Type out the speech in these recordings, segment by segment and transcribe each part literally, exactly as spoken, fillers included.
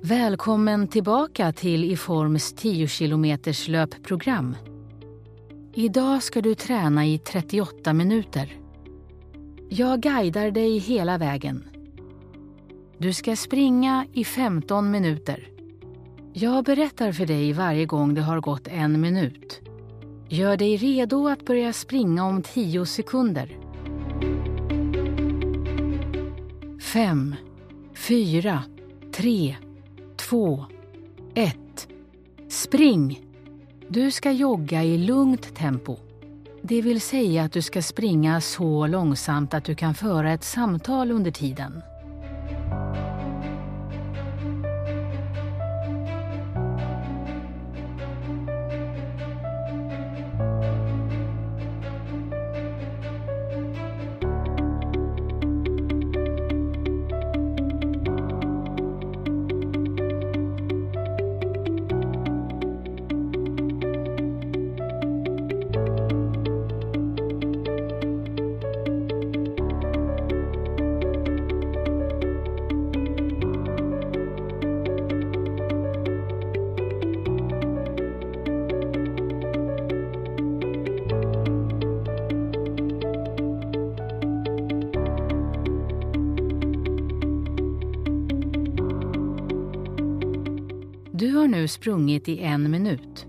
Välkommen tillbaka till Iforms tio kilometers löpprogram. Idag ska du träna i trettioåtta minuter. Jag guidar dig hela vägen. Du ska springa i femton minuter. Jag berättar för dig varje gång det har gått en minut. Gör dig redo att börja springa om tio sekunder. Fem, fyra, tre, två, ett. Spring! Du ska jogga i lugnt tempo. Det vill säga att du ska springa så långsamt att du kan föra ett samtal under tiden. Du har nu sprungit i en minut.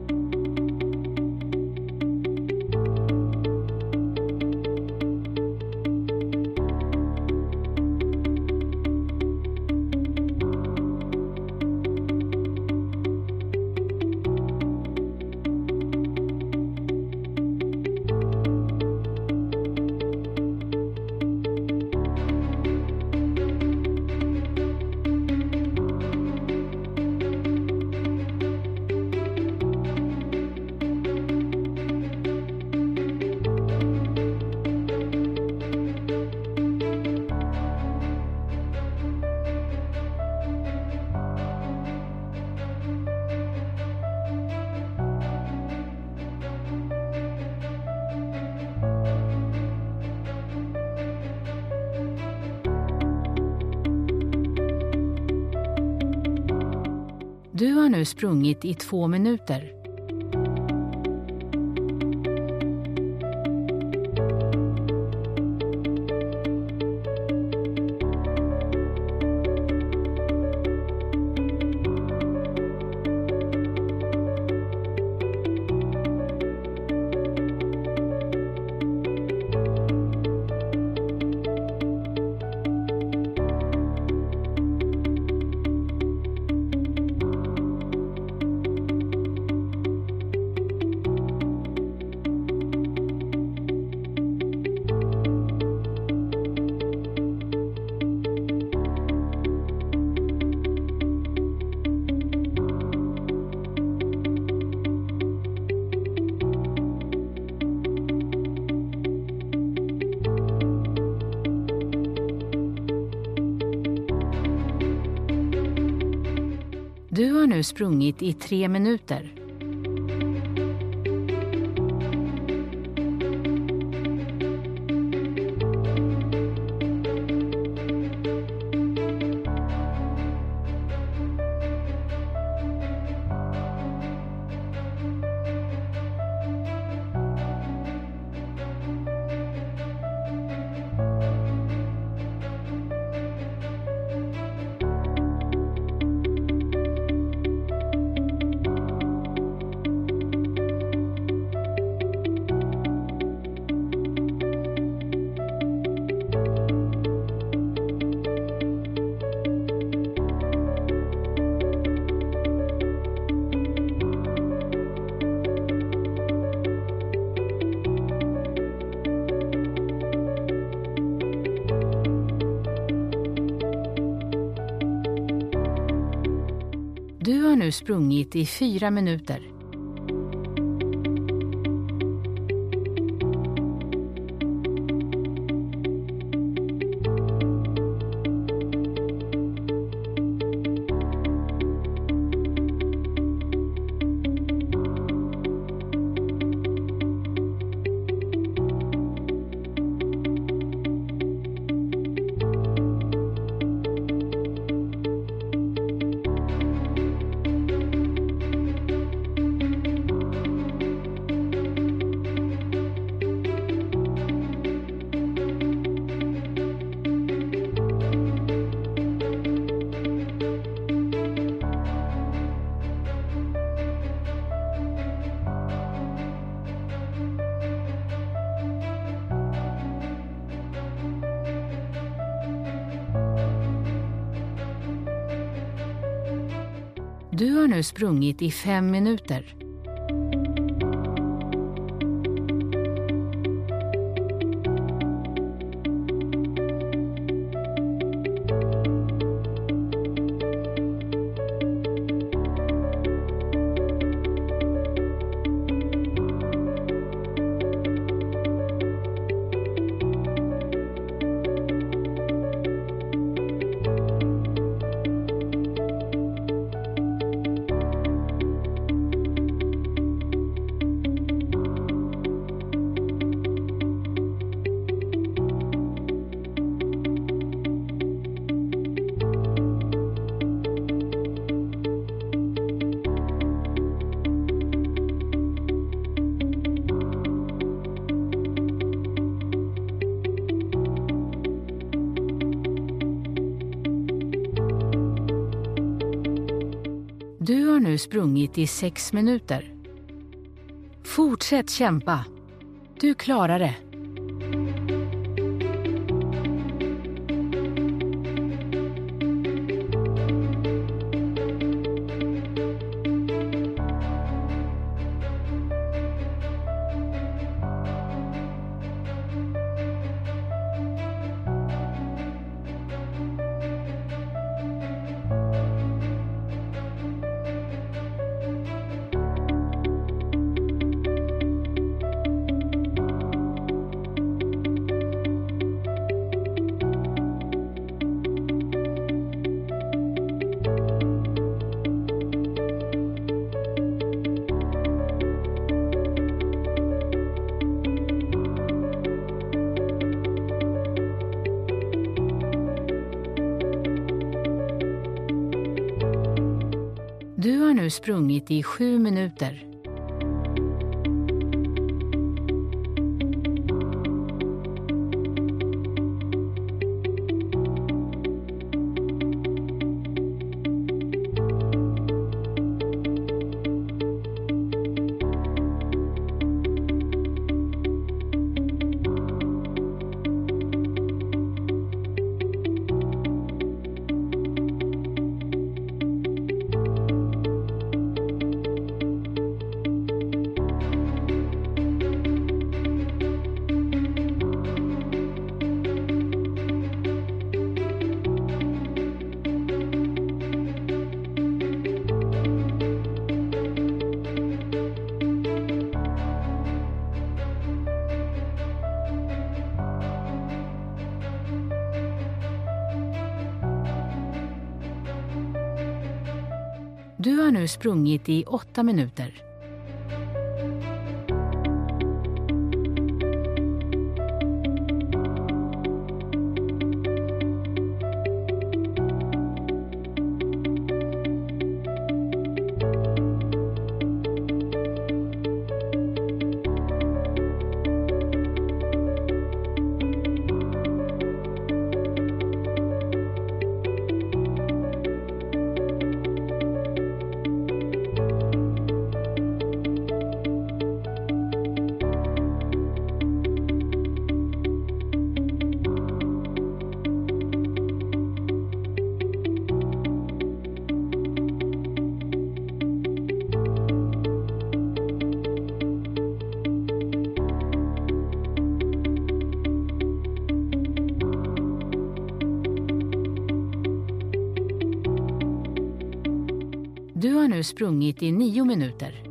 Du har nu sprungit i två minuter. Du har nu sprungit i tre minuter. Du har nu sprungit i fyra minuter. Du har nu sprungit i fem minuter. Du har nu sprungit i sex minuter. Fortsätt kämpa. Du klarar det. Du har nu sprungit i sju minuter. Du har nu sprungit i åtta minuter. Du har nu sprungit i nio minuter.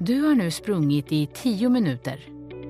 Du har nu sprungit i tio minuter.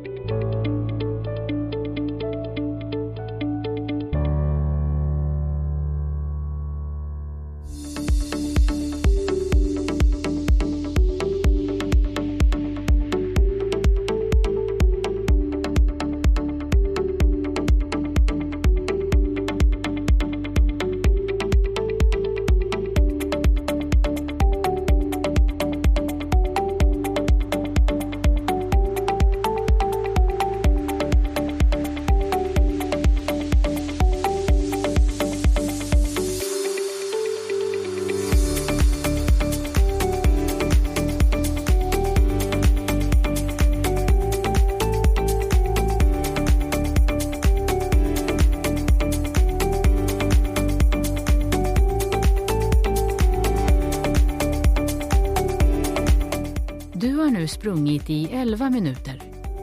Du har nu sprungit i elva minuter.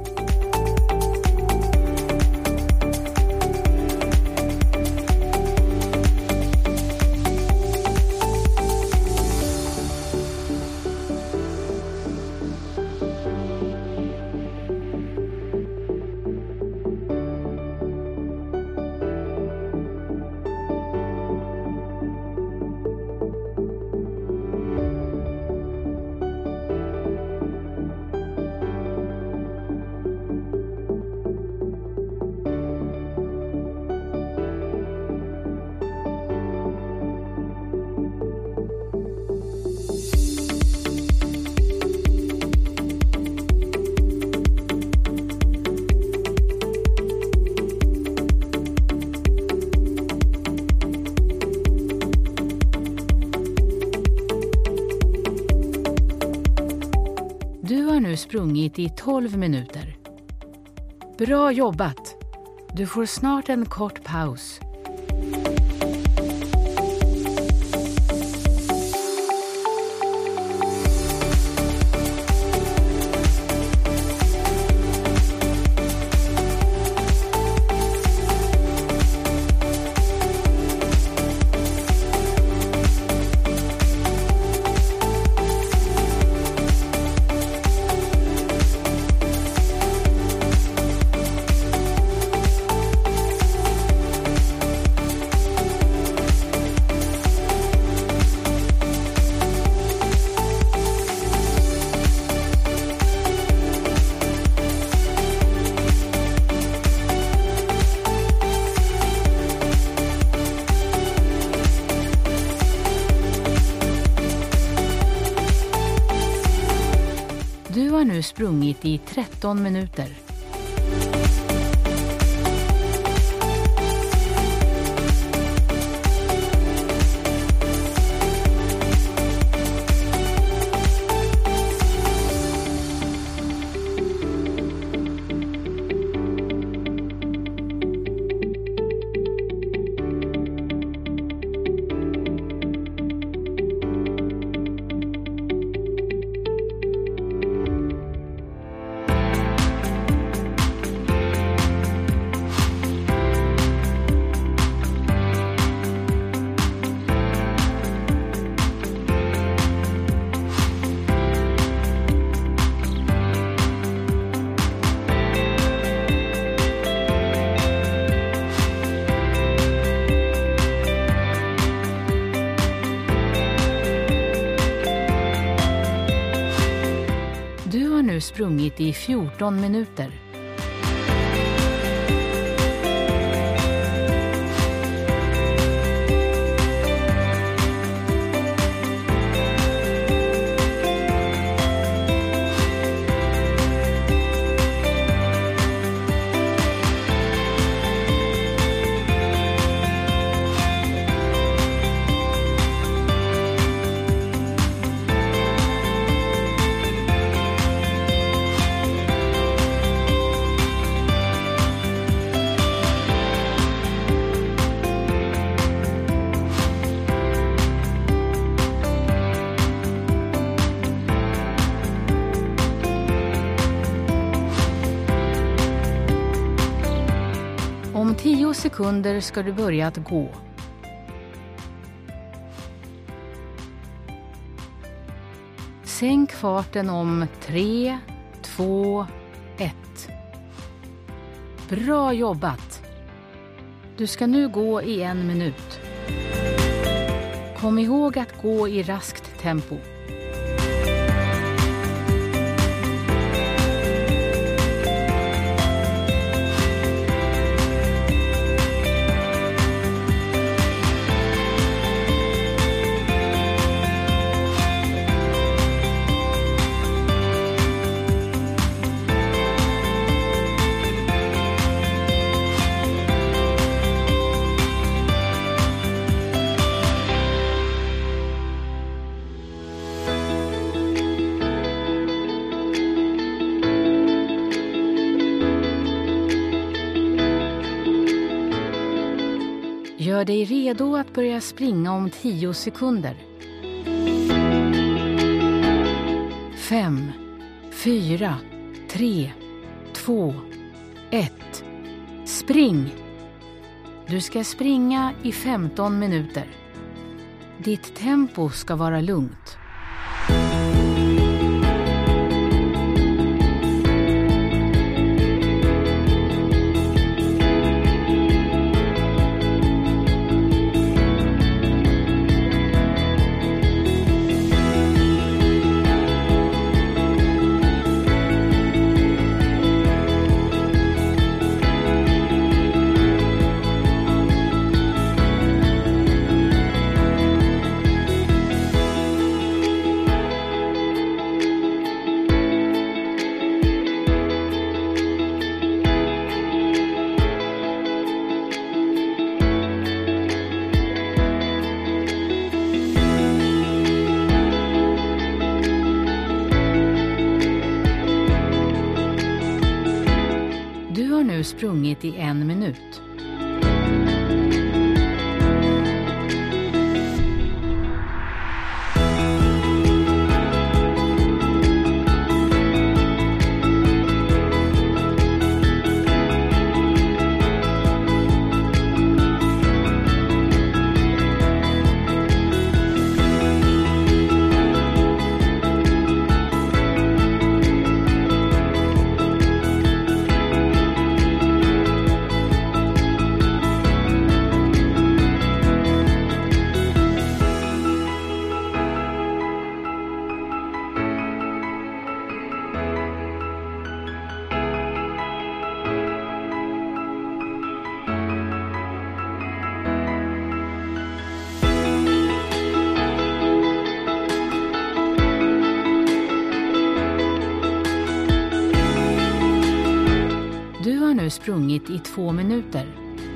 Du har nu sprungit i tolv minuter. Bra jobbat! Du får snart en kort paus. Du har nu sprungit i tretton minuter. Du har nu sprungit i fjorton minuter. Om tio sekunder ska du börja att gå. Sänk farten om tre, två, ett. Bra jobbat! Du ska nu gå i en minut. Kom ihåg att gå i raskt tempo. Gör dig redo att börja springa om tio sekunder. Fem, fyra, tre, två, ett. Spring! Du ska springa i femton minuter. Ditt tempo ska vara lugnt. Du har nu sprungit i en minut. Du har nu sprungit i två minuter.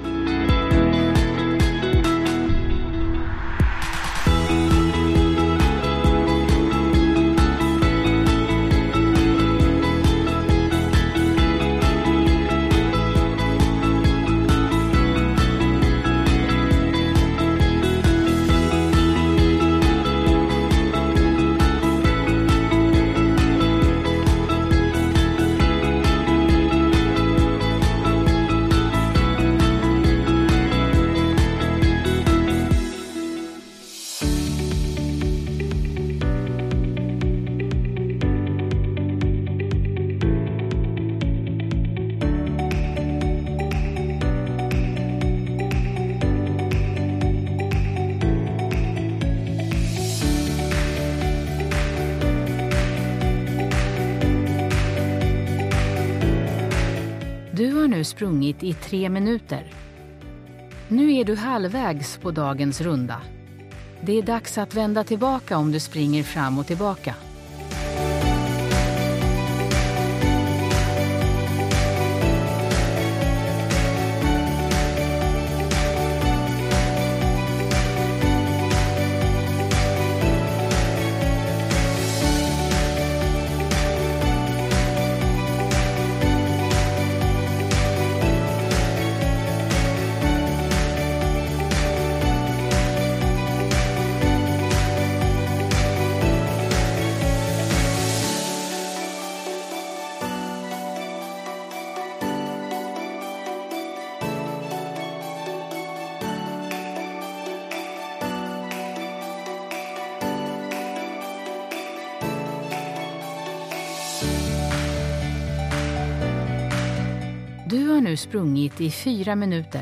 Du har nu sprungit i tre minuter. Nu är du halvvägs på dagens runda. Det är dags att vända tillbaka om du springer fram och tillbaka. Du har nu sprungit i fyra minuter.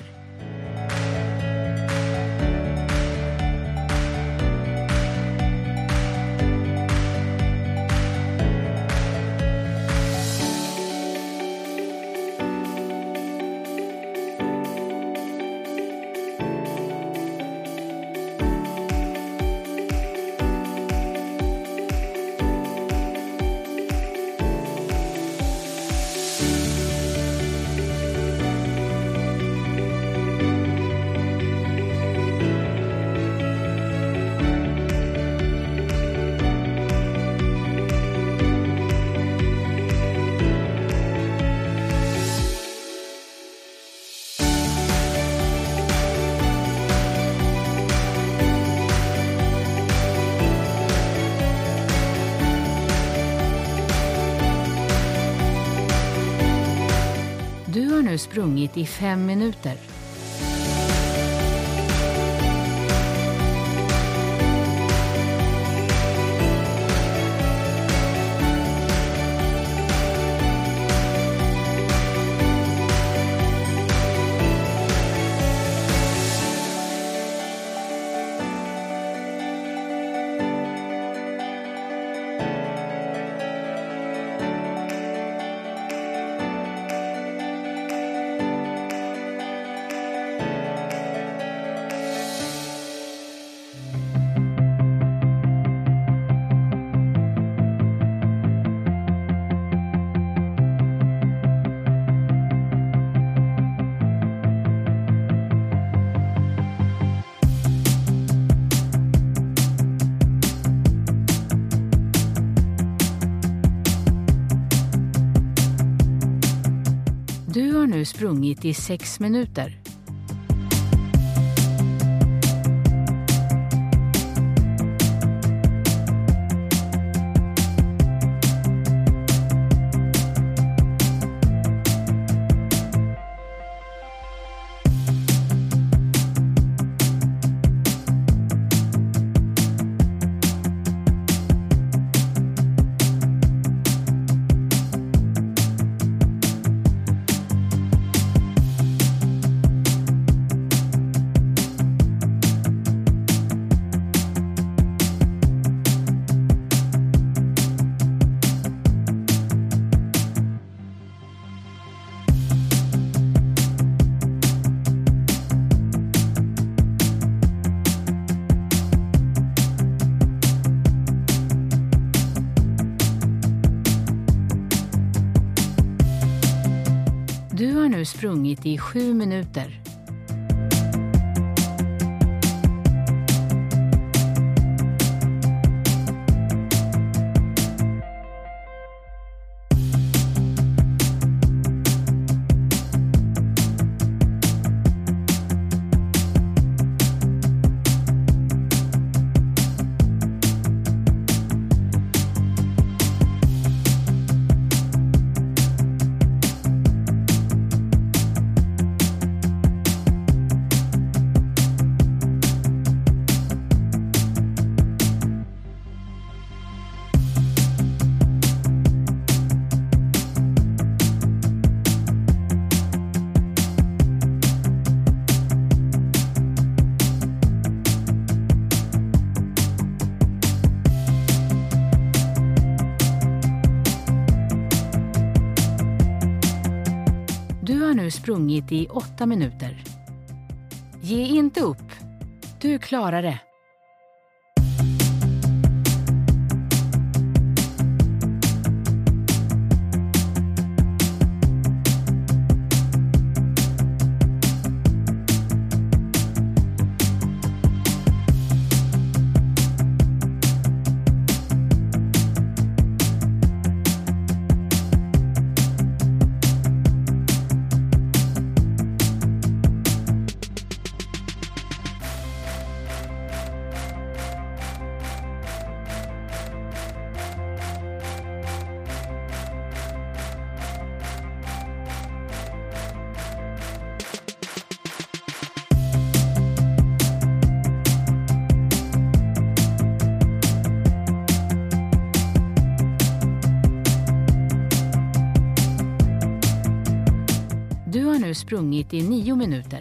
Du har nu sprungit i fem minuter. Du har nu sprungit i sex minuter. Du har nu sprungit i sju minuter. Du har nu sprungit i åtta minuter. Ge inte upp. Du klarar det. nu sprungit i nio minuter.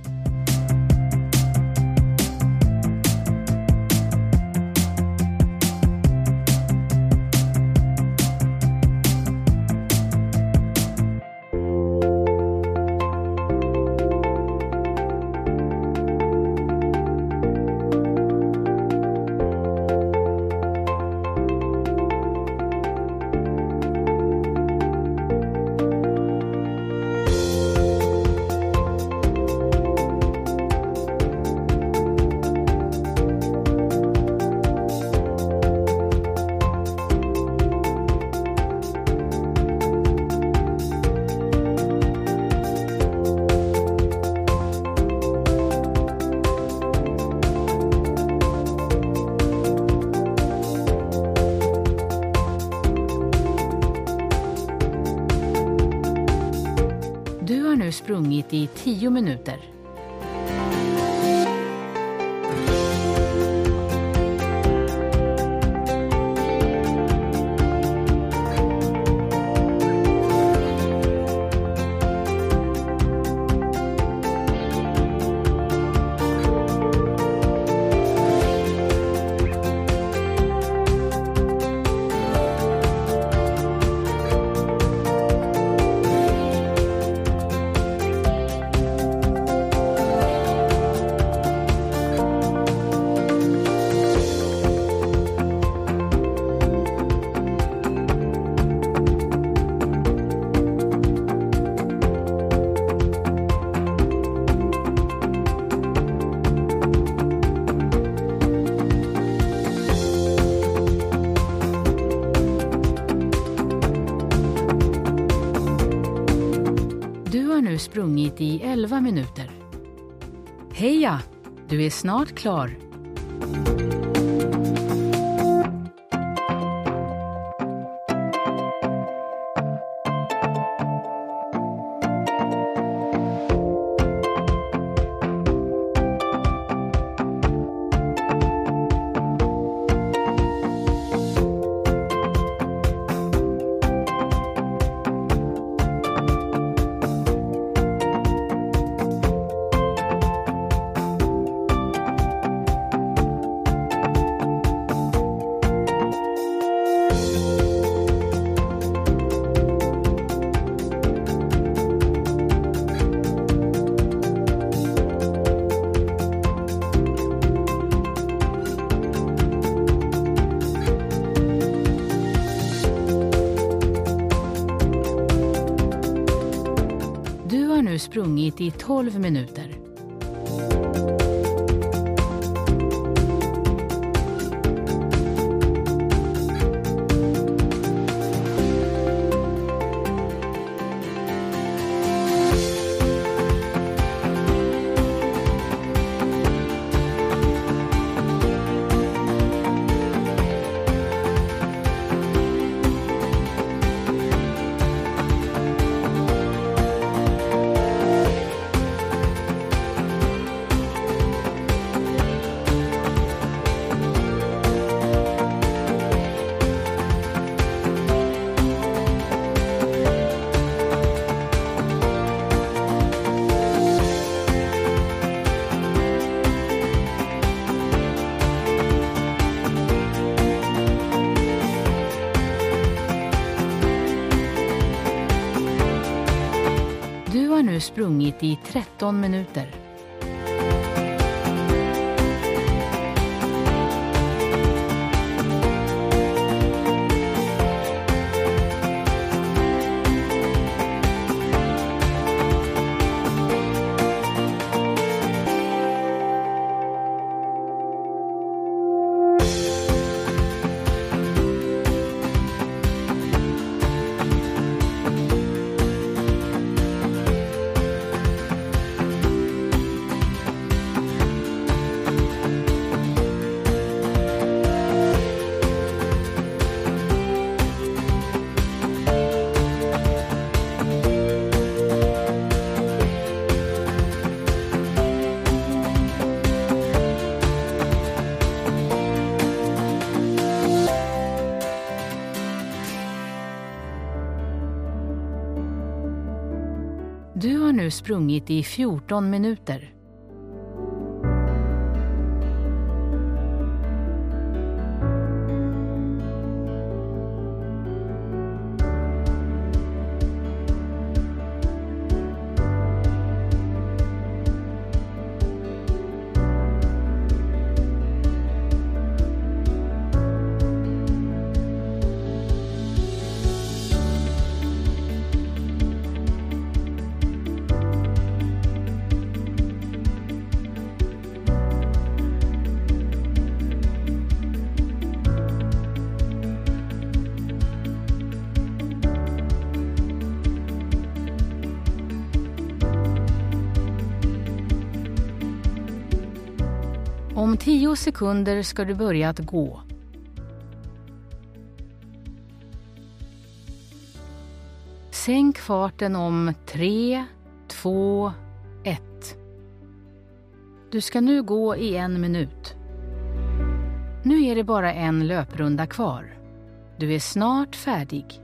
Du har nu sprungit i tio minuter. Du har nu sprungit i elva minuter. Heja, du är snart klar. Du har nu sprungit i tolv minuter. Du har nu sprungit i tretton minuter. Du har nu sprungit i fjorton minuter. Om tio sekunder ska du börja att gå. Sänk farten om tre, två, ett. Du ska nu gå i en minut. Nu är det bara en löprunda kvar. Du är snart färdig.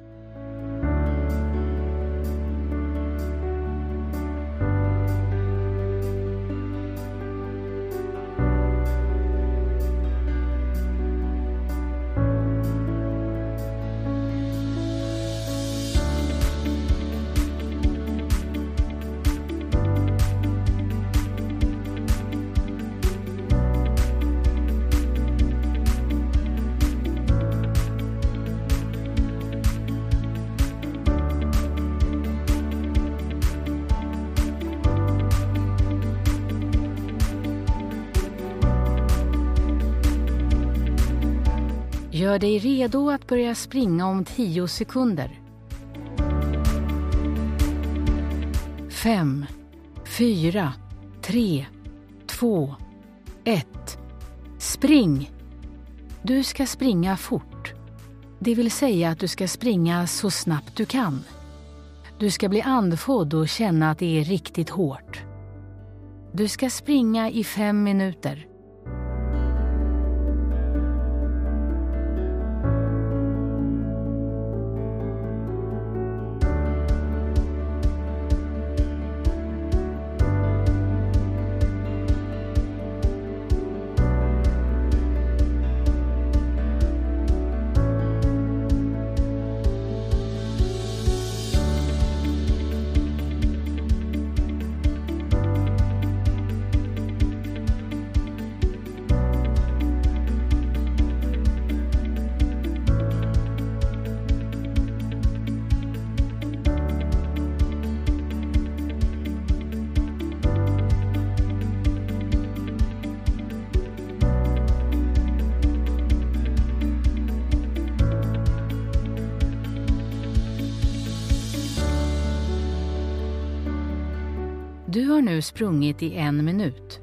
Gör dig redo att börja springa om tio sekunder. Fem, fyra, tre, två, ett. Spring! Du ska springa fort. Det vill säga att du ska springa så snabbt du kan. Du ska bli andfådd och känna att det är riktigt hårt. Du ska springa i fem minuter. Du har nu sprungit i en minut.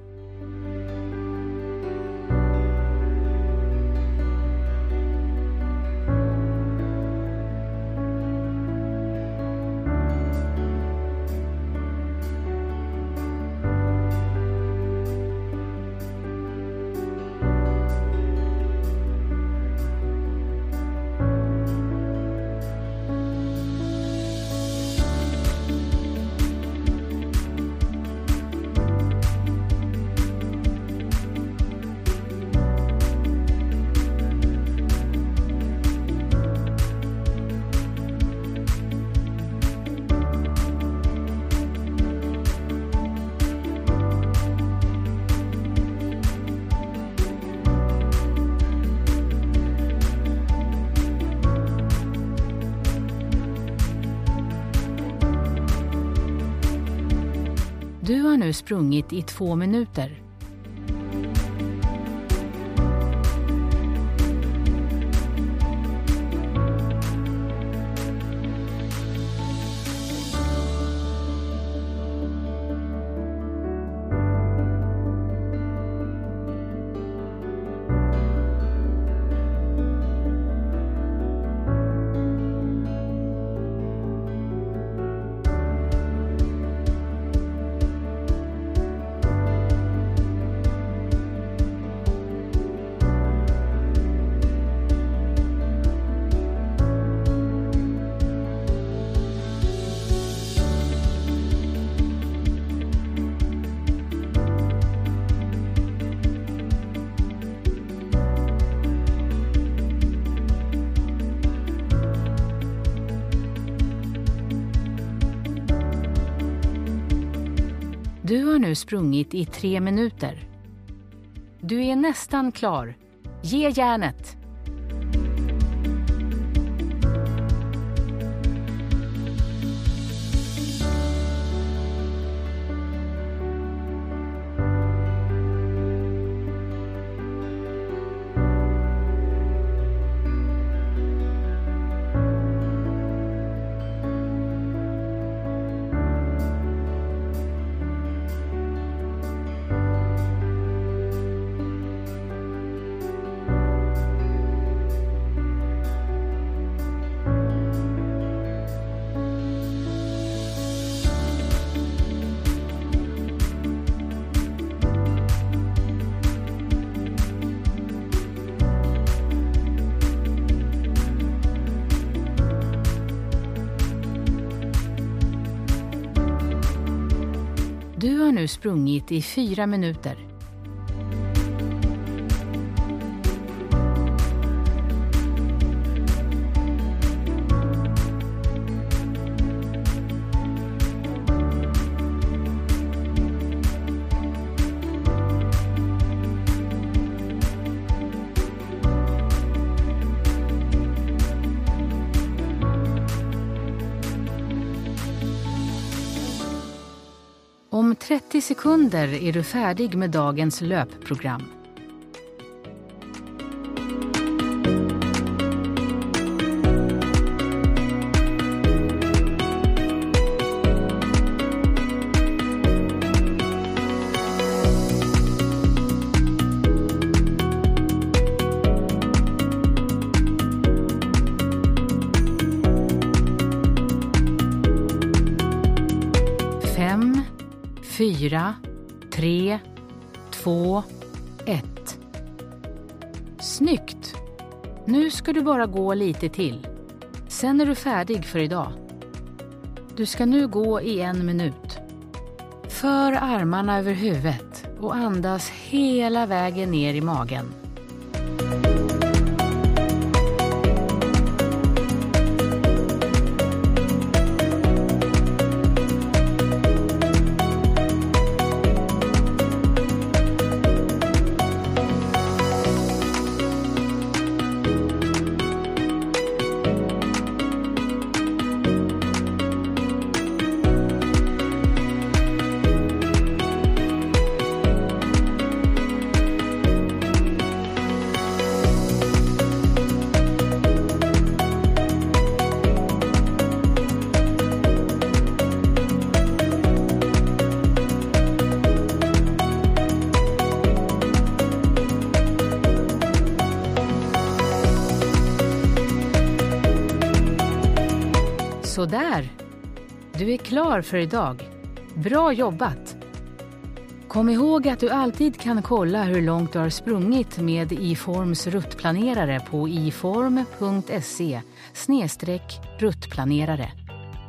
Du har nu sprungit i två minuter. Du har nu sprungit i tre minuter. Du är nästan klar. Ge järnet! Du har nu sprungit i fyra minuter. Om trettio sekunder är du färdig med dagens löpprogram. Fem, fyra, tre, två, ett. Snyggt! Nu ska du bara gå lite till. Sen är du färdig för idag. Du ska nu gå i en minut. För armarna över huvudet och andas hela vägen ner i magen. Så där. Du är klar för idag. Bra jobbat! Kom ihåg att du alltid kan kolla hur långt du har sprungit med iForms ruttplanerare på iform punkt se snedstreck ruttplanerare.